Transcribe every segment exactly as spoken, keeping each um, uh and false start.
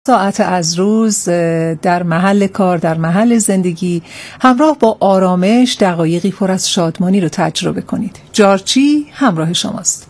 ساعت از روز در محل کار، در محل زندگی همراه با آرامش دقایقی پر از شادمانی رو تجربه کنید. جارچی همراه شماست.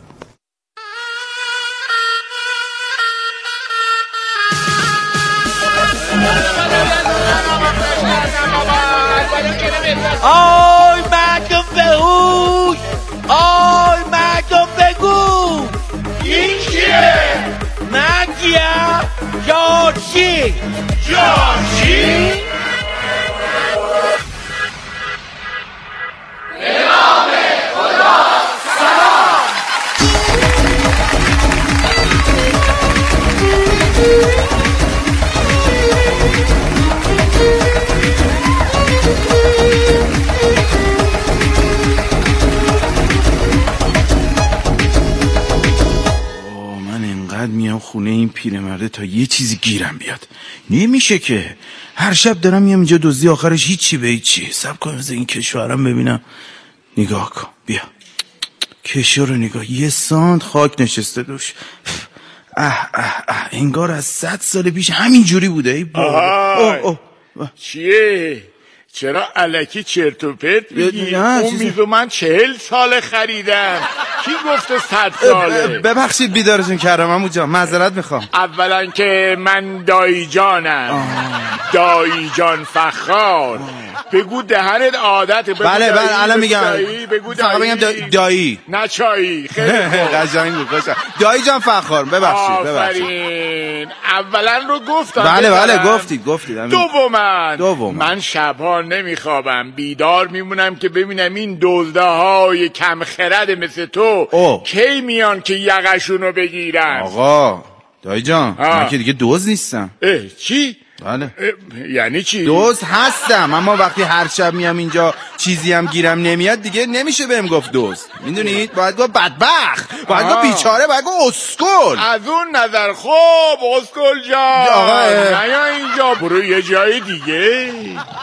آی مردم بهوش، آی مردم بگو این کیه؟ من کیم؟ جارچی. جارچی؟ به نام خدا سلام. میام خونه این پیرمرده تا یه چیزی گیرم بیاد. نمیشه که هر شب دارم میام اینجا دزدی، آخرش هیچی به هیچی. صبر کن از این کشورم ببینم. نگاه کن، بیا کشور رو نگاه، یه سانت خاک نشسته دوش. اه اه اه انگار از صد سال پیش همین جوری بوده. ای بابا اوه اوه. چیه؟ چرا الکی چرت و پرت میگی؟ اون میزو من چهل سال خریدم. کی گفته صد ساله؟ ببخشید بیدارتون کردم عمو جان، معذرت میخوام. اولا که من دایی جانم. دایی جان فخار. بگو دهنت عادته. بگو بله بله الان میگم. بگو دایی. بگم دا... دایی نه چایی. خیلی قشنگ بود. خوشم. دایی جان فخار. ببخشید ببخشید. اولا رو گفتم. بله بله گفتید گفتید. دوما دوما من شبها نمیخوابم، بیدار میمونم که ببینم این دزده های کم خرد مثل تو او. کی میان که یقشونو بگیرن. آقا دایی جان من که دیگه دزد نیستم. اه چی؟ بله. یعنی چی؟ دزد هستم، اما وقتی هر شب میام اینجا چیزی هم گیرم نمیاد دیگه نمیشه بهم گفت دزد. میدونید باید گفت بدبخت، باید گفت بیچاره، باید گفت اسکل. از اون نظر خوب اسکل جان. آقا نیا اینجا، برو یه جای دیگه.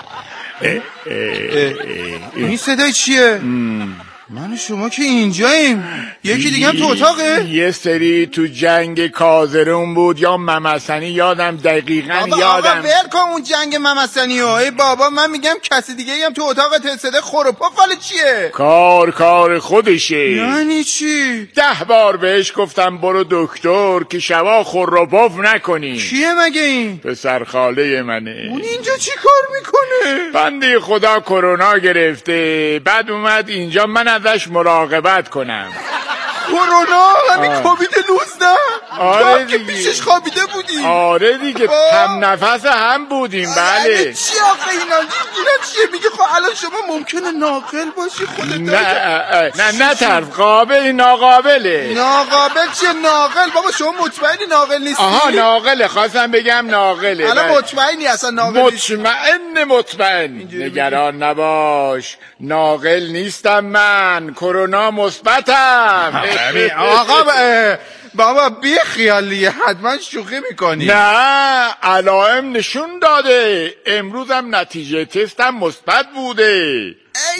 اه اه اه این صدای چیه؟ من و شما که اینجاییم، یکی دیگه هم تو اتاقه؟ یه سری تو جنگ کازرون بود یا ممسنی، یادم دقیقا بابا یادم. آقا ول کن اون جنگ ممسنی ها. ای بابا من میگم کسی دیگه هم تو اتاق صدای خروپا فال چیه؟ کار کار خودشه. یعنی چی؟ ده بار بهش گفتم برو دکتر که شبا خروپاف نکنی. کیه مگه این؟ پسر خاله منه. اون اینجا چی کار میکنه؟ بنده خدا کرونا گرفته، بعد اومد اینجا من ازش مراقبت کنم. کرونا؟ همین کووید نوزده؟ آره دیگه پیشش خوابیده بودی؟ آره دیگه هم نفس هم بودیم. بله چی آخه اینا؟ اینا چیه میگه؟ خب الان شما ممکنه ناقل باشی خودت. نه نه نه طرف قابل ناقابله. ناقابل چیه ناقل؟ بابا شما مطمئنی ناقل نیستی؟ آها ناقله، خواستم بگم ناقله. الان مطمئنی اصلا ناقل نیستی؟ مطمئن مطمئن. نگران نباش، ناقل نیستم من، کرونا مثبتم. آقا بابا بی خیالیه، حتما شوخی میکنی. نه علائم نشون داده، امروزم نتیجه تستم مثبت بوده. ای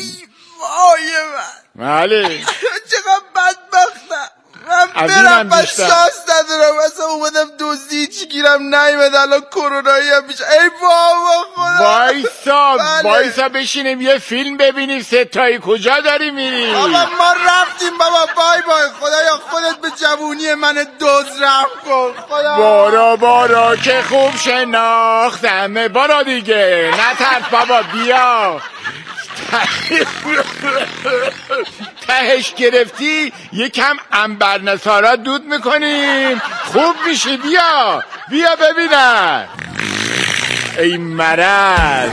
وای من. بله چقدر بدبختم. من برم بس شانس ندارم، اصلا اومدم دوزی چی گیرم نیمد، الان کرونایی هم بیشه. ای بابا خدا. وایسا وایسا بشینیم یه فیلم ببینیم. ستایی کجا داری میری؟ بابا ما رفتیم بابا. بای بای. خدایا خودت به جوونی من دوز رحم کن خدا. بارا بارا که خوب شناختم. بارا دیگه نترس بابا، بیا. تهش گرفتی یکم عنبر نصارا دود میکنیم خوب میشی. بیا بیا ببینم. ای مرض.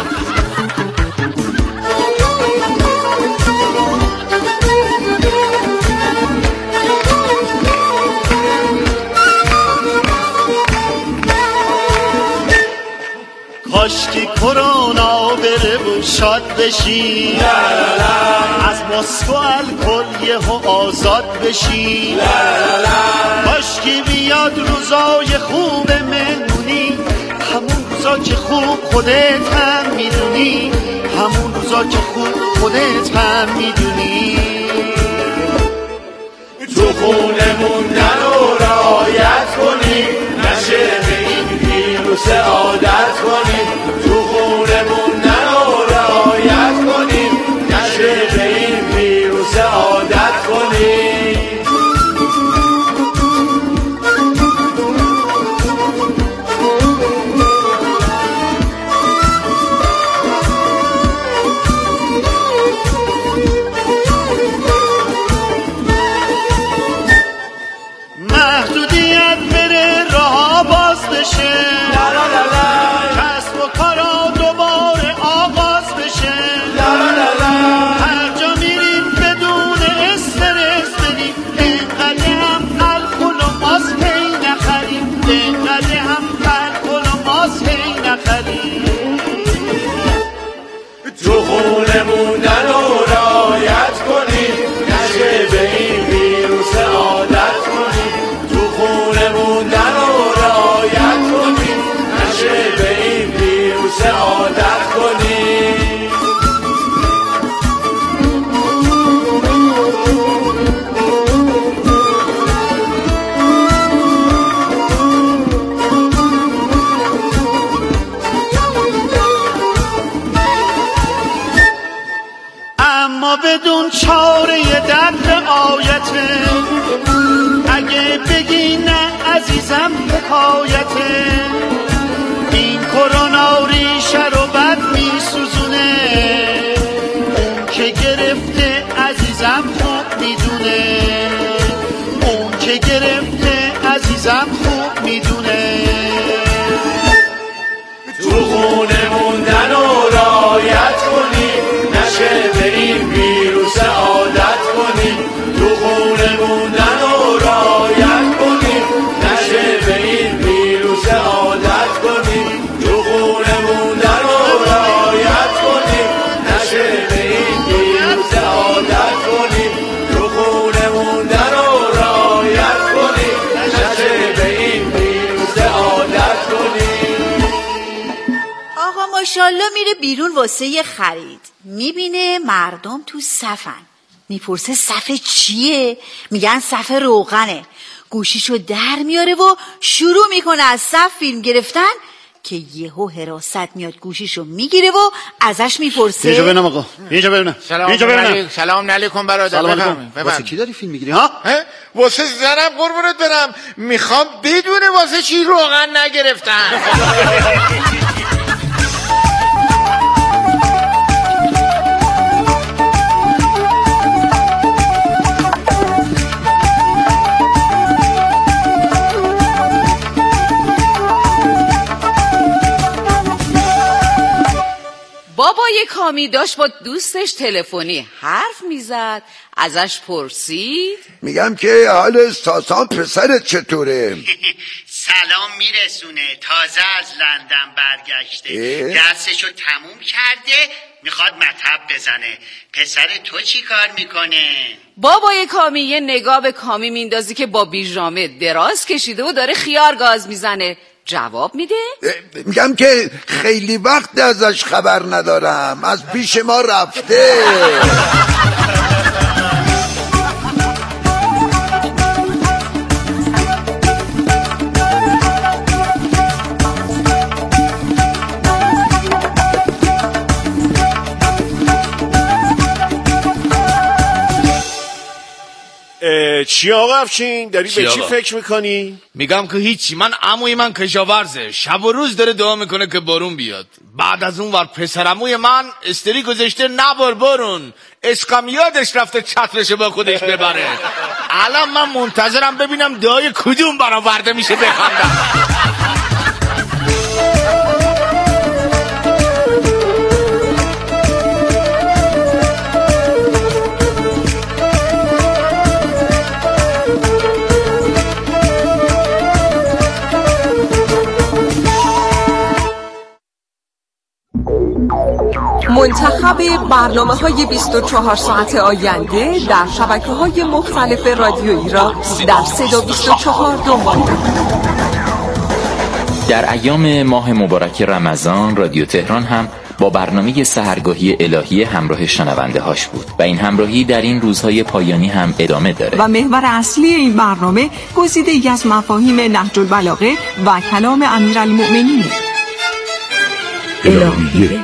کاشکی کرونا بره و شاد بشی، از مسکو الکل یهو آزاد بشی. کاشکی بیاد روزای خوب مهمونی، همون روزا که خوب خودت هم میدونی، همون روزا که خوب خودت هم میدونی. تو خونه موندن و رعایت کنی، نشه به این نخری. تو خونه موندن و رعایت کنیم، نشه به این ویروس عادت کنیم. تو خونه موندن و رعایت کنیم، نشه به این ویروس عادت کنیم. اما بدون چاره در رعایته، اگه بگی نه عزیزم حکایته. این کرونا ریشه رو بد میسوزونه، اون که گرفته عزیزم خوب میدونه. اون که گرفته عزیزم خوب میدونه. تو خونه موندن و رعایت کنیم، نشه به این ویروس عادت کنیم. تو خونه موندن و رعایت کنیم، نشه به این ویروس عادت کنیم. تو خونه موندن و رعایت کنیم، نشه به این ویروس عادت کنیم. تو خونه موندن و رعایت کنیم، نشه به این ویروس عادت کنیم. آقا ماشاءالله میره بیرون واسه یه خرید، میبینه مردم تو صفن، میپرسه صف چیه؟ میگن صف روغنه. گوشیشو در میاره و شروع میکنه از صف فیلم گرفتن که یهو حراست میاد گوشیشو میگیره و ازش میپرسه اینجا ببینم آقا، اینجا ببینم. سلام اینجا ببینم. سلام علیکم برادر. سلام علیکم. واسه کی داری فیلم میگیری ها؟ واسه زنم قربونت برم، میخوام بدونه واسه چی روغن نگرفتن. بابای کامی داشت با دوستش تلفنی حرف میزد، ازش پرسید میگم که حال ساسان پسرت چطوره؟ سلام میرسونه، تازه از لندن برگشته، درسشو تموم کرده، میخواد مطب بزنه. پسر تو چی کار میکنه؟ بابای کامی یه نگاه به کامی میندازی که با بیژامه دراز کشیده و داره خیار گاز میزنه. جواب میده؟ میگم که خیلی وقت ازش خبر ندارم، از پیش ما رفته. چی آقا افشین؟ داری به چی فکر میکنی؟ میگم که هیچی، من عموی من کشاورزه، شب و روز داره دعا میکنه که بارون بیاد. بعد از اون ور پسر عموی من استری گذاشته نبار بارون، اسکم یادش رفته چترشو با خودش ببره. الان من منتظرم ببینم دعای کدوم برآورده میشه بخندم. منتخب برنامه‌های بیست و چهار ساعت آینده در شبکه‌های مختلف رادیویی را در صدا بیست و چهار دنبال کنید. در ایام ماه مبارک رمضان رادیو تهران هم با برنامه سحرگاهی الهی همراه شنونده هاش بود و این همراهی در این روزهای پایانی هم ادامه داره و محور اصلی این برنامه گزیده‌ای از مفاهیم نهج البلاغه و کلام امیرالمؤمنین الهیه.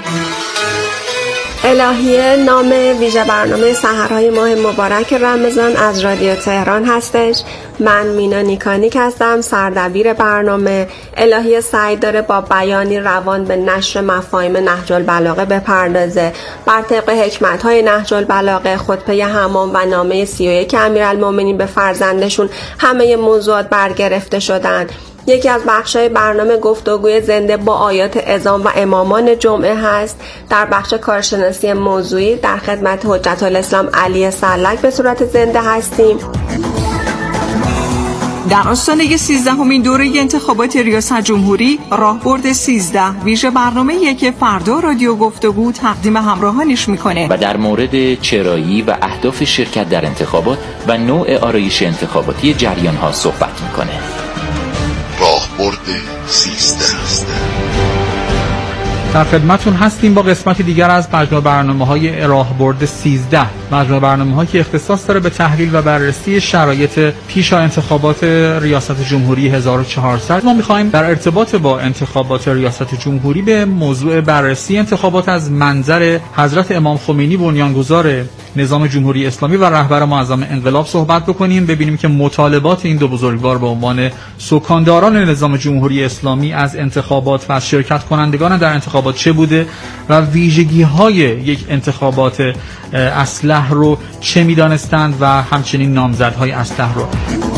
الهیه نام ویژه برنامه سحرهای ماه مبارک رمضان از رادیو تهران هستش. من مینا نیکانیک هستم، سردبیر برنامه. الهیه سعی داره با بیانی روان به نشر مفاهیم نهج البلاغه بپردازه. بر طبق حکمت‌های نهج البلاغه، خطبه حمام و نامه سی و یک امیرالمؤمنین به فرزندشون همه موضوعات برگرفته شدن. یکی از بخش‌های برنامه گفتگوی زنده با آیات اذان و امامان جمعه هست. در بخش کارشناسی موضوعی در خدمت حجت الاسلام علی سلک به صورت زنده هستیم. در آستانه سیزدهمین دوره انتخابات ریاست جمهوری راهبرد سیزده ویژه برنامه‌ای که فردا رادیو گفتگو تقدیم همراهانش میکنه و در مورد چرایی و اهداف شرکت در انتخابات و نوع آرایش انتخاباتی جریان ها صحبت میکنه. راهبرد سیزده. در خدمتون هستیم با قسمت دیگر از مجموعه برنامه‌های راهبرد سیزده. مجموعه برنامه‌هایی که اختصاص داره به تحلیل و بررسی شرایط پیش از انتخابات ریاست جمهوری هزار و چهارصد. ما می‌خوایم در ارتباط با انتخابات ریاست جمهوری به موضوع بررسی انتخابات از منظر حضرت امام خمینی بنیانگذار نظام جمهوری اسلامی و رهبر معظم انقلاب صحبت بکنیم، ببینیم که مطالبات این دو بزرگوار به عنوان سکانداران نظام جمهوری اسلامی از انتخابات و از شرکت کنندگان در انتخابات چه بوده و ویژگی‌های یک انتخابات اصلح رو چه می‌دانستند و همچنین نامزدهای اصلح رو.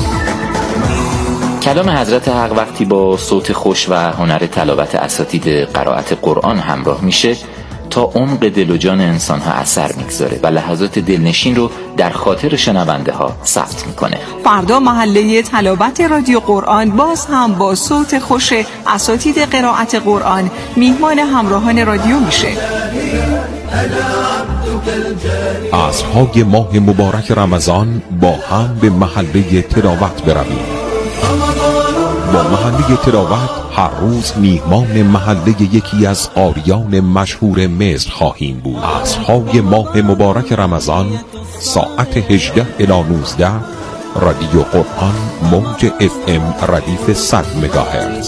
کلام حضرت حق وقتی با صوت خوش و هنر تلاوت اساتید قرائت قرآن همراه میشه تا عمق دل و جان انسان ها اثر میگذاره و لحظات دلنشین رو در خاطر شنونده ها ثبت میکنه. فردا محله تلاوت رادیو قرآن باز هم با صوت خوش اساتید قرائت قرآن میهمان همراهان رادیو میشه. عصرهای ماه مبارک رمضان با هم به محله تلاوت برویم. با محله تلاوت هر روز میهمان محله یکی از قاریان مشهور مصر خواهیم بود. عصرهای ماه مبارک رمضان ساعت هجده الی نوزده رادیو قرآن موج اف ام ردیف صد مگاهرتز.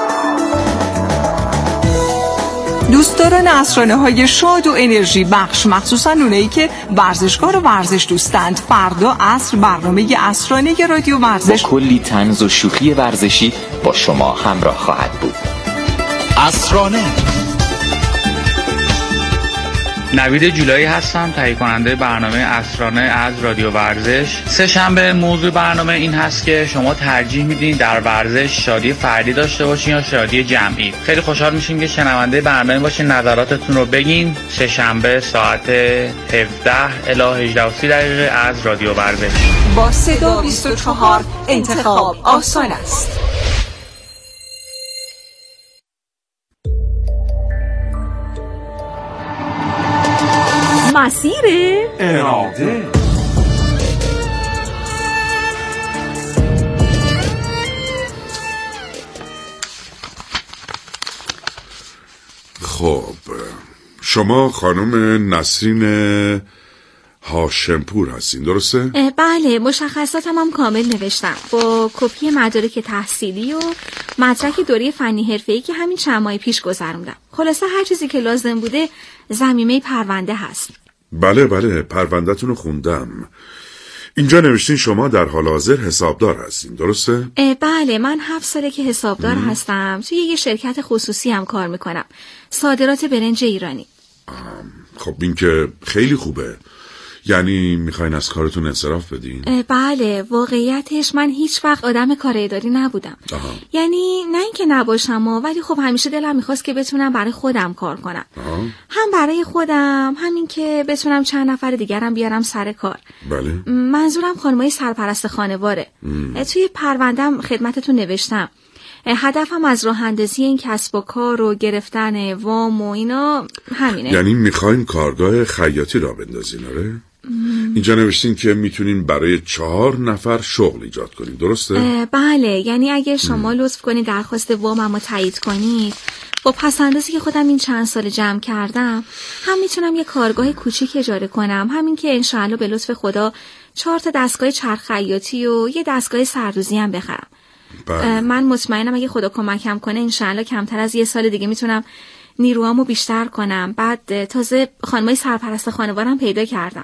دوستداران عصرانه های شاد و انرژی بخش، مخصوصا اونایی که ورزشکار و ورزش دوستند، فردا عصر برنامه عصرانه رادیو ورزش با کلی طنز و شوخی ورزشی با شما همراه خواهد بود. عصرانه. نوید جولایی هستم، تهیه کننده برنامه عصرانه از رادیو ورزش. سه شنبه موضوع برنامه این هست که شما ترجیح میدین در ورزش شادی فردی داشته باشین یا شادی جمعی. خیلی خوشحال میشیم که شنونده برنامه باشین، نظراتتون رو بگین. سه شنبه ساعت هفده الی هجده و سی دقیقه از رادیو ورزش. با صدا بیست و چهار انتخاب آسان است. مسیر اراده. خب شما خانم نسرین هاشمپور هستین، درسته؟ بله، مشخصاتم هم کامل نوشتم با کپی مدارک تحصیلی و مدرک دوره فنی حرفه‌ای که همین چند ماه پیش گذروندم. خلاصه هر چیزی که لازم بوده ضمیمه پرونده هست. بله بله، پرونده‌تون رو خوندم. اینجا نوشتین شما در حال حاضر حسابدار هستین، درسته؟ بله، من هفت ساله که حسابدار ام. هستم. توی یه شرکت خصوصی هم کار میکنم، صادرات برنج ایرانی. خب این که خیلی خوبه. یعنی میخواین از کارتون انصراف بدین؟ بله، واقعیتش من هیچ وقت آدم کار اداری نبودم. آها. یعنی نه اینکه نباشم، ولی خب همیشه دلم میخواست که بتونم برای خودم کار کنم. آها. هم برای خودم، همین که بتونم چند نفر دیگرم بیارم سر کار. بله. منظورم خانمای سرپرست خانواره. توی پروندم خدمتتون نوشتم هدفم از راه اندازی این کسب و کار و گرفتن وام و اینا همینه. یعنی میخواین کارگاه خیاطی را بندازین؟ آره؟ اینجا نوشتین که میتونین برای چهار نفر شغل ایجاد کنین، درسته؟ بله، یعنی اگه شما لطف کنید درخواست وامم رو تایید کنید، با پسندازی که خودم این چند سال جمع کردم هم میتونم یه کارگاه کوچیک اجاره کنم، همین که انشاءالله به لطف خدا چهار تا دستگاه چرخ خیاطی و یه دستگاه سردوزی هم بخرم. بله. من مطمئنم اگه خدا کمکم کنه انشاءالله کمتر از یه سال دیگه میتونم نیروامو بیشتر کنم. بعد تازه خانمای سرپرست خانوارم پیدا کردم.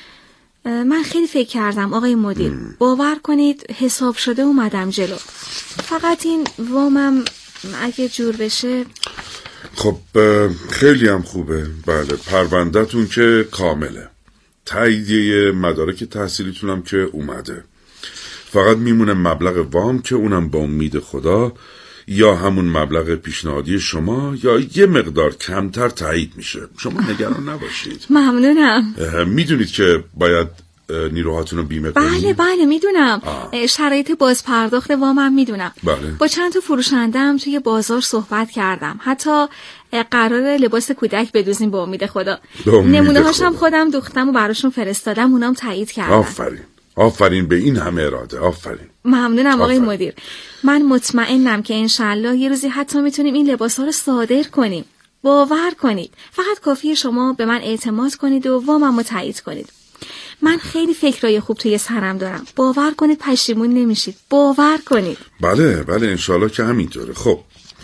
من خیلی فکر کردم آقای مدیر، باور کنید حساب شده اومدم جلو. فقط این وامم اگه جور بشه. خب خیلی هم خوبه. بله، پرونده‌تون که کامله، تاییدیه مدارک تحصیلیتون هم که اومده. فقط میمونه مبلغ وام که اونم با امید خدا یا همون مبلغ پیشنهادی شما یا یه مقدار کمتر تایید میشه. شما نگران نباشید. ممنونم. میدونید که باید نیروهاتون رو بیمه کنید؟ بله بله میدونم. شرایط بازپرداخت وامم میدونم. بله. با چند تا فروشنده‌ام توی بازار صحبت کردم. حتی قرار لباس کودک بدوزیم به امید خدا. نمونه هاشم خودم دوختم و براشون فرستادم، اونام تایید کردن. آفرین آفرین به این همه اراده. آفرین. ممنونم آقای مدیر. من مطمئنم که انشالله یه روزی حتی میتونیم این لباس‌ها رو صادر کنیم. باور کنید، فقط کافیه شما به من اعتماد کنید و وامم رو تایید کنید. من خیلی فکرای خوب توی سرم دارم. باور کنید پشیمون نمیشید. باور کنید. بله بله انشالله که همینطوره. خب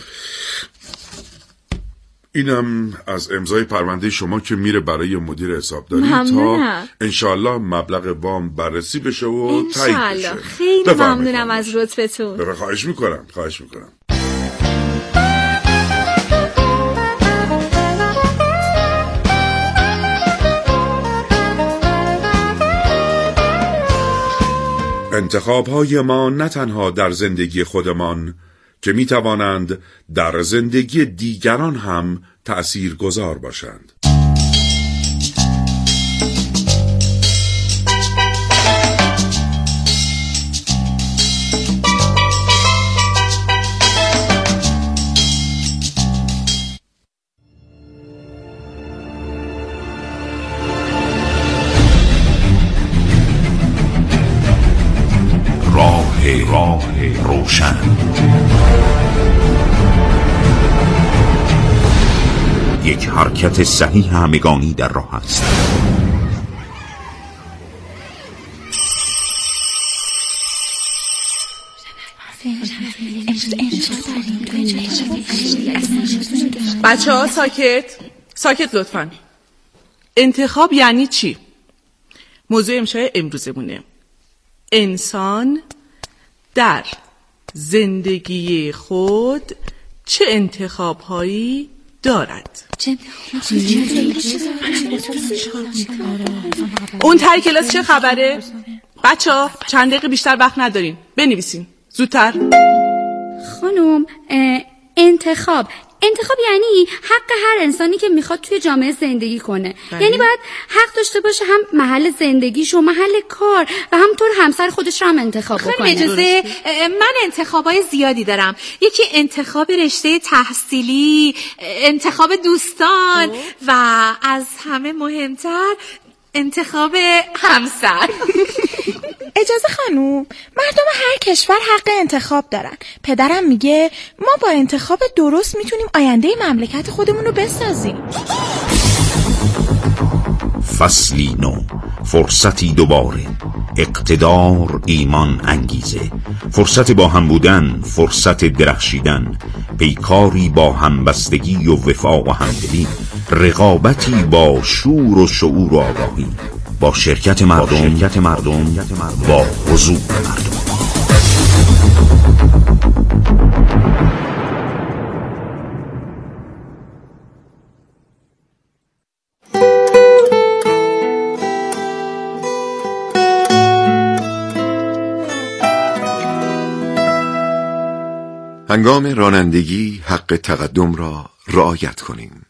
اینم از امضای پرونده شما که میره برای مدیر حسابداری تا انشالله مبلغ وام بررسی بشه و تایید بشه. خیلی ممنونم از لطفتون. خواهش میکنم خواهش میکنم. انتخاب‌های ما نه تنها در زندگی خودمان که می توانند در زندگی دیگران هم تأثیر گذار باشند. راه راه روشن، یک حرکت صحیح همگانی در راه است. بچه ها ساکت ساکت لطفاً. انتخاب یعنی چی؟ موضوع امشای امروزمونه انسان در زندگی خود چه انتخاب‌هایی دارد. اون تای کلاس چه خبره؟ بچه ها چند دقیقه بیشتر وقت ندارین، بنویسین زودتر. خانم انتخاب انتخاب یعنی حق هر انسانی که میخواد توی جامعه زندگی کنه. بله. یعنی باید حق داشته باشه هم محل زندگیش و محل کار و همطور همسر خودش رو هم انتخاب بکنه. اجازه من انتخابای زیادی دارم. یکی انتخاب رشته تحصیلی، انتخاب دوستان اوه. و از همه مهمتر انتخاب همسر. اجازه خانوم، مردم هر کشور حق انتخاب دارن. پدرم میگه ما با انتخاب درست میتونیم آینده مملکت خودمون رو بسازیم. فصلی نو، فرصتی دوباره، اقتدار، ایمان، انگیزه، فرصت با هم بودن، فرصت درخشیدن، پیکاری با همبستگی و وفا و همدلی، رقابتی با شور و شعور و آگاهی، با شرکت مردم, با شرکت مردم با حضور مردم. هنگام رانندگی حق تقدم را رعایت کنیم.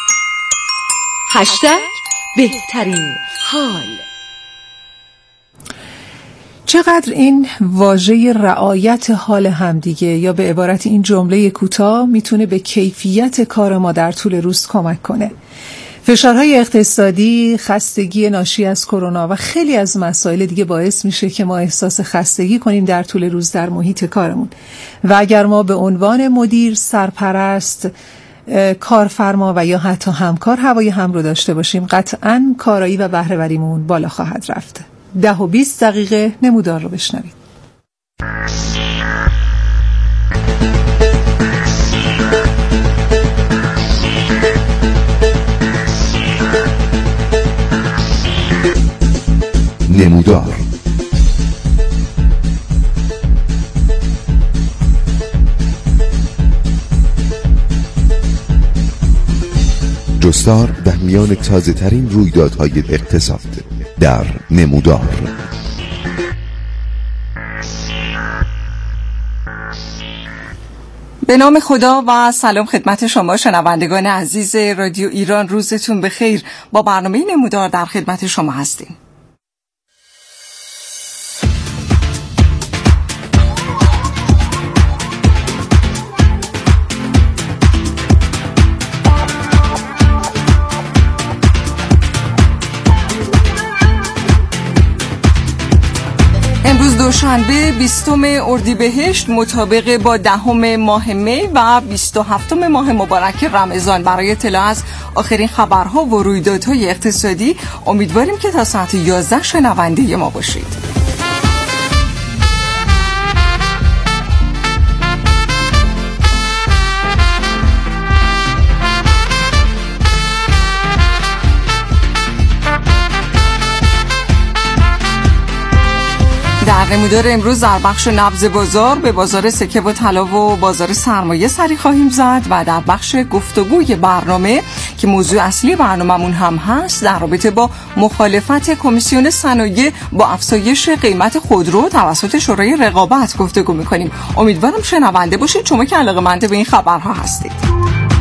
هشتگ بهترین حال. چقدر این واژه رعایت حال همدیگه یا به عبارت این جمله کوتاه میتونه به کیفیت کار ما در طول روز کمک کنه. فشارهای اقتصادی، خستگی ناشی از کرونا و خیلی از مسائل دیگه باعث میشه که ما احساس خستگی کنیم در طول روز در محیط کارمون. و اگر ما به عنوان مدیر، سرپرست، کارفرما و یا حتی همکار هوای هم رو داشته باشیم، قطعاً کارایی و بهره‌وریمون بالا خواهد رفت. ده و بیست دقیقه نمودار رو بشنوید. نمودار. جستار در میان تازه ترین رویدادهای اقتصاد در نمودار. به نام خدا و سلام خدمت شما شنوندگان عزیز رادیو ایران. روزتون بخیر. با برنامه نمودار در خدمت شما هستیم. دوشنبه بیستم اردیبهشت مطابق با دهم ماه می و بیست و هفتم ماه مبارک رمضان. برای اطلاع از آخرین خبرها و رویدادهای اقتصادی امیدواریم که تا ساعت یازده شنونده ما باشید. در نمودار امروز در بخش نبض بازار به بازار سکه و طلا و بازار سرمایه سری خواهیم زد و در بخش گفتگوی برنامه که موضوع اصلی برنامه‌مون هم هست در رابطه با مخالفت کمیسیون صنایع با افزایش قیمت خودرو توسط شورای رقابت گفتگو می‌کنیم. امیدوارم شنونده باشید شما که علاقه‌مند به این خبرها هستید.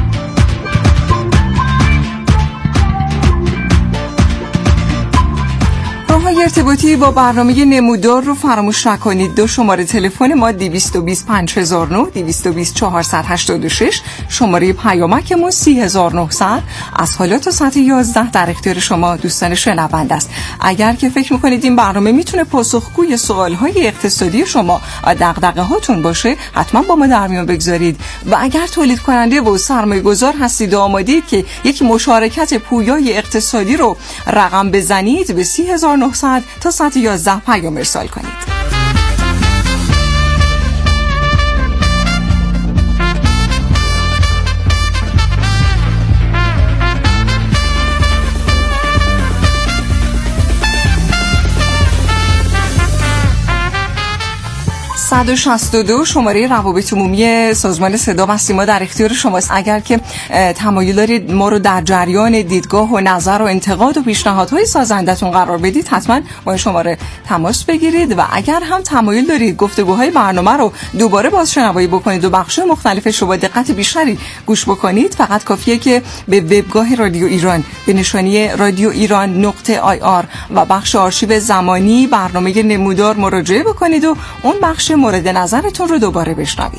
راه‌های ارتباطی با برنامه نمودار رو فراموش نکنید. دو شماره تلفن ما دویست و بیست پنج هزار و نه، دویست و بیست چهارصد و هشتاد و شش، شماره پیامکمون سی هزار و نهصد. از حالا تا ساعت یازده در اختیار شما دوستان شنونده است. اگر که فکر می‌کنید این برنامه میتونه پاسخگوی سوال‌های اقتصادی شما و دغدغه‌هاتون باشه، حتما با ما در میون بگذارید. و اگر تولید کننده و سرمایه‌گذار هستید و آمادید که یک مشارکت پویای اقتصادی رو رقم بزنید، به سی هزار و نهصد تا ساعت یازده پیام ارسال کنید. صد و شصت و دو شماره روابط عمومی سازمان صدا و سیما در اختیار شماست. اگر که تمایل دارید ما رو در جریان دیدگاه و نظر و انتقاد و پیشنهادهای سازندتون قرار بدید، حتما با این شماره تماس بگیرید. و اگر هم تمایل دارید گفتگوهای برنامه رو دوباره بازشنوایی بکنید و بخش مختلفش رو با دقت بیشتری گوش بکنید، فقط کافیه که به وبگاه رادیو ایران به نشانی رادیو ایران نقطه آی آر و بخش آرشیو زمانی برنامه نمودار مراجعه بکنید و اون بخش مورد نظرتون رو دوباره بشنوید.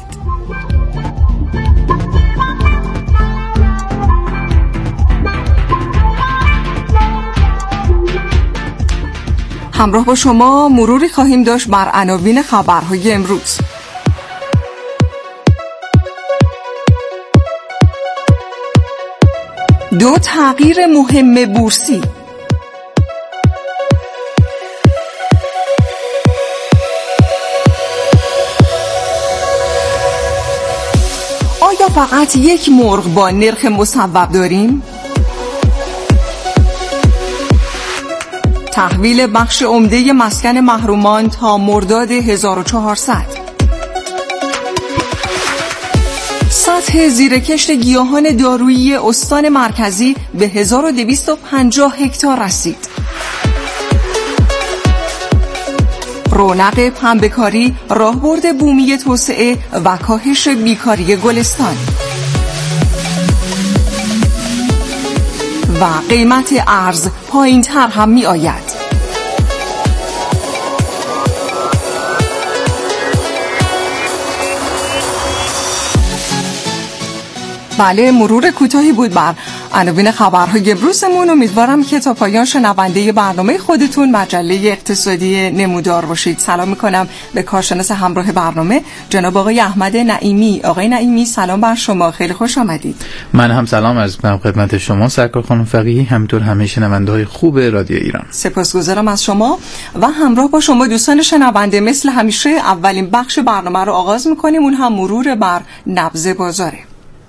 همراه با شما مروری خواهیم داشت بر عناوین خبرهای امروز. دو تغییر مهم بورسی. آیا فقط یک مرغ با نرخ مصوب داریم؟ تحویل بخش عمده مسکن محرومان تا مرداد هزار و چهارصد. سطح زیرکشت گیاهان دارویی استان مرکزی به هزار و دویست و پنجاه هکتار رسید. رونق پنبه‌کاری، راهبرد بومی توسعه و کاهش بیکاری گلستان. و قیمت ارز پایین تر هم می آید. بله، مرور کوتاهی بود بر عناوین خبرهای امروزمون. امیدوارم که تا پایان شنونده برنامه خودتون مجله اقتصادی نمودار باشید. سلام میکنم به کارشناس همراه برنامه جناب آقای احمد نعیمی. آقای نعیمی سلام بر شما، خیلی خوش آمدید. من هم سلام عرض می‌کنم خدمت شما سرکار خانم فقیهی، همینطور همه شنونده‌های خوب رادیو ایران. سپاسگزارم از شما و همراه با شما دوستان شنونده مثل همیشه اولین بخش برنامه رو آغاز میکنیم، اون هم مرور بر نبض بازاره.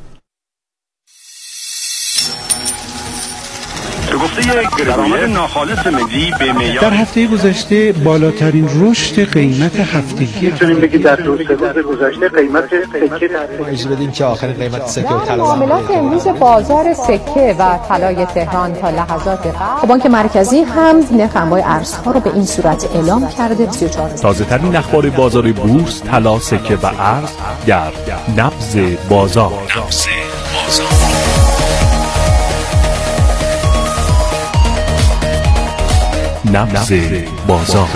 به گفته درآمد ناخالص ملی به معیار در هفته گذشته بالاترین رشد قیمت هفتگی میتونیم بگید در دو سه روز گذشته قیمت سکه در اجازه بدیم که آخرین قیمت سکه و طلا معاملات امروز بازار سکه و طلای تهران تا لحظات قبل بانک مرکزی هم نرخ انواع ارزها رو به این صورت اعلام کرده. سی و چهار تازه ترین اخبار بازار بورس، طلا، سکه و ارز در نبض بازار. نبض بازار. نبض بازار.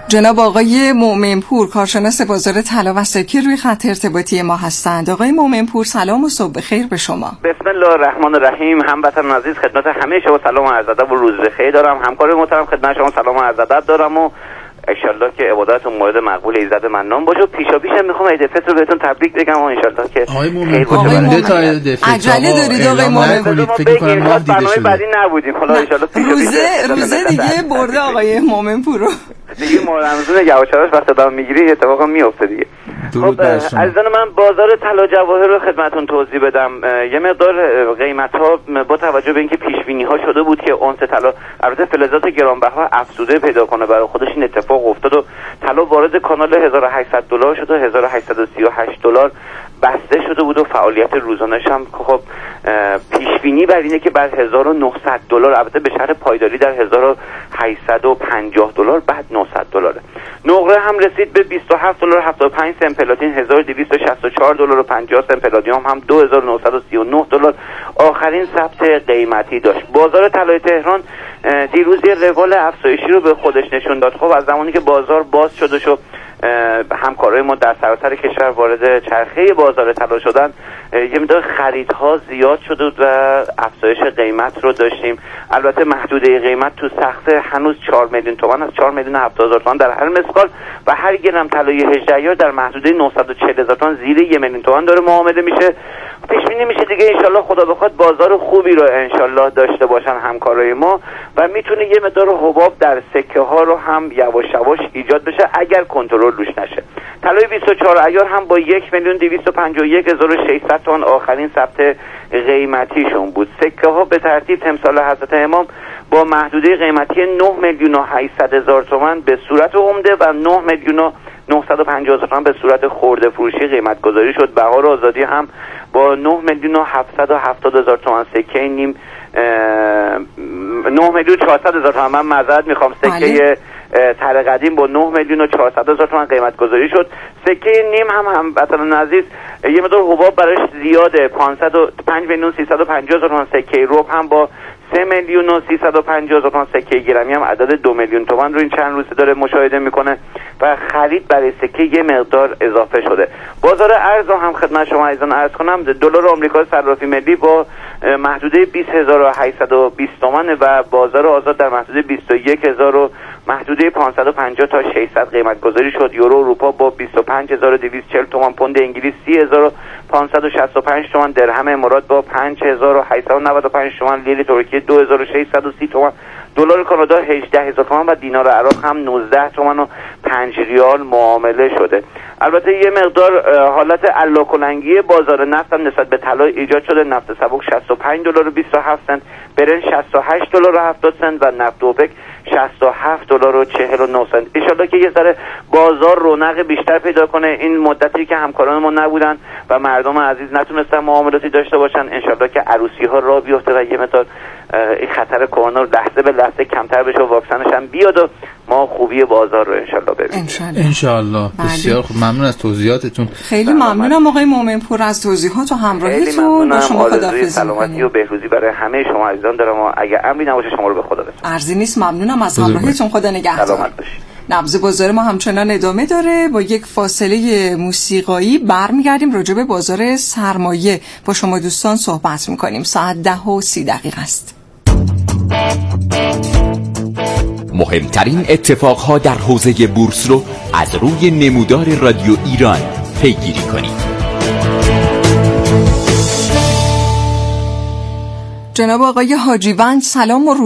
جناب آقای مومنپور کارشناس بازار طلا و سکه روی خط ارتباطی ما هستند. آقای مومنپور سلام و صبح بخیر به شما. بسم الله الرحمن الرحیم. هموطنان عزیز خدمت همه شما سلام و عرض ادب و روز بخیر دارم. همکار محترم خدمت شما سلام و عرض ادب دارم و انشالله که عبادتتون مورد مقبول ایزد منان باشه. و پیشا پیش هم میخوام عید فطر رو بهتون تبریک بگم و انشالله که آقای مومن کننده تا عید فطر عجله دارید آقای مومن. فکر کنم ما دیده برنامه شده بعدی نبودیم. حالا انشالله روزه روزه دیگه برده آقای مومنپور رو دیگه رمضان یواشاش وقت دارم میگیری اتفاقا میفته دیگه. خب عزیزان من بازار طلا جواهر رو خدمتتون توضیح بدم. یه مقدار قیمت ها با توجه به اینکه پیش بینی ها شده بود که اونس طلا البته فلزات گرانبها افزوده پیدا کنه برای خودش، این اتفاق افتاد و طلا وارد کانال هزار و هشتصد دلار شد و هزار و هشتصد و سی و هشت دلار بسته شده بود و فعالیت روزانه‌اش هم خب پیش بینی بر اینه که بعد هزار و نهصد دلار، البته به شرط پایداری در هزار و هشتصد و پنجاه دلار، بعد نهصد دلاره. نقره هم رسید به بیست و هفت دلار و هفتاد و پنج سنت، پلاتین هزار و دویست و شصت و چهار دلار و پنجاه سنت، پلاتینیوم هم دو هزار و نهصد و سی و نه دلار آخرین ثبت قیمتی داشت. بازار طلای تهران دیروز یه روال افزایشی رو به خودش نشون داد. خب از زمانی که بازار باز شده شد همکارای ما در سراسر کشور وارد چرخه بازار طلا شدن، یه مقدار خریدها زیاد شد و افزایش قیمت رو داشتیم. البته محدوده قیمت تو سقف هنوز چهار میلیون تومان از چهار میلیون و هفتاد هزار تومان در هر مسقال و هر گرم طلای هجده عیار در محدوده نهصد و چهل هزار تومان زیر یک میلیون تومان داره معامله میشه. پیش بینی میشه دیگه انشالله خدا بخواد بازار خوبی رو انشالله داشته باشن همکارای ما و میتونه یه مقدار حباب در سکه ها رو هم یواش یواش ایجاد بشه اگر کنترل روش نشه. طلای بیست و چهار عیار هم با یک میلیون دویست و پنجاه و یک هزار و ششصد تومان آخرین ثبت قیمتیشون بود. سکه ها به ترتیب تمثال حضرت امام با محدوده قیمتی نه میلیون و هشتصد هزار تومان به صورت عمده و نه میلیون و نهصد و پنجاه هزار تومان به صورت خرده فروشی قیمت گذاری شد. بهار آزادی هم با نه میلیون و هفتصد و هفتاد هزار تومان سکه نیم نه میلیون و چهارصد هزار تومان، من معذرت میخوام، سکه طلا قدیم با نه میلیون و چهارصد هزار تومان قیمت گذاری شد. سکه نیم هم هموطنان عزیز یه مقدار حباب براش زیاده، پانصد و پنج میلیون سیصد و پنجاه هزار تومان. سکه ربع هم با سه میلیون و سیصد و پنجاه هزار تومان. سکه گرمی هم عدد دو میلیون تومان رو این چند روزه داره مشاهده میکنه و خرید برای سکه یه مقدار اضافه شده. بازار ارز هم خدمت شما عزیزان عرض کنم، دلار آمریکا صرافی ملی با محدوده بیست هزار و هشتصد و بیست تومان و بازار آزاد در محدوده بیست و یک هزار و محدوده پانصد و پنجاه تا ششصد قیمت گذاری شد. یورو اروپا با بیست و پنج هزار و دویست و چهل تومان، پوند انگلیس سی هزار و پانصد و شصت و پنج تومان، درهم امارات با پنج هزار و هشتصد و نود و پنج تومان، لیره ترکیه دو هزار و ششصد و سی تومان، دلار کانادا هجده هزار تومان و دینار عراق هم نوزده تومان و پنج ریال معامله شده. البته یه مقدار حالت علاکلنگی بازار نفت هم نسبت به طلا ایجاد شده. نفت سبک شصت و پنج دلار و بیست و هفت سنت، برنج شصت و هشت دلار و هفتاد سنت و نفت اوپک شصت و هفت دلار و چهل و نه سنت. ان شاءالله که یه ذره بازار رونق بیشتر پیدا کنه. این مدتی که همکاران ما نبودن و مردم عزیز نتونستن معاملاتی داشته باشن، ان شاءالله که عروسی ها راه بیفته و یه مقدار این خطر کرونا لحظه به لحظه کمتر بشه و واکسنش هم بیاد و ما خوبی بازار رو ان شاءالله ببینیم. ان شاءالله. بسیار خوب، ممنون از توضیحاتتون. خیلی ممنونم آقای مومنپور از توضیحات و همراهیتون. با شما خداحافظی سلامتی و بهروزی برای همه شما عزیزان دارم و اگه امری نباشه شما رو به خدا بسپارم. ارزی نیست. ممنونم از همراهیتون. خدا نگهدار. سلامت باشید. نبض بازار ما همچنان ادامه داره. با یک فاصله موسیقایی برمیگردیم راجع به بازار سرمایه با شما دوستان صحبت میکنیم. ساعت ده و سی دقیقه است. مهمترین اتفاقها در حوزه بورس رو از روی نمودار رادیو ایران پیگیری کنید. جناب آقای حاجیوند سلام و